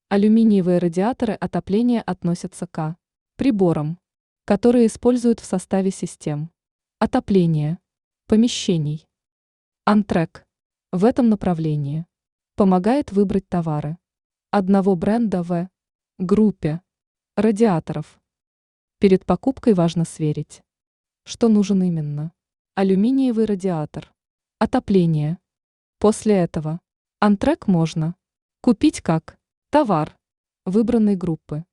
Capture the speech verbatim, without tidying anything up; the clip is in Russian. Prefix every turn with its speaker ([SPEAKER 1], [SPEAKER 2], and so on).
[SPEAKER 1] Алюминиевые радиаторы отопления относятся к приборам, которые используют в составе систем отопления помещений. Антрек в этом направлении помогает выбрать товары одного бренда в группе радиаторов. Перед покупкой важно сверить, что нужен именно алюминиевый радиатор отопления. После этого Антрек можно купить как товар выбранной группы.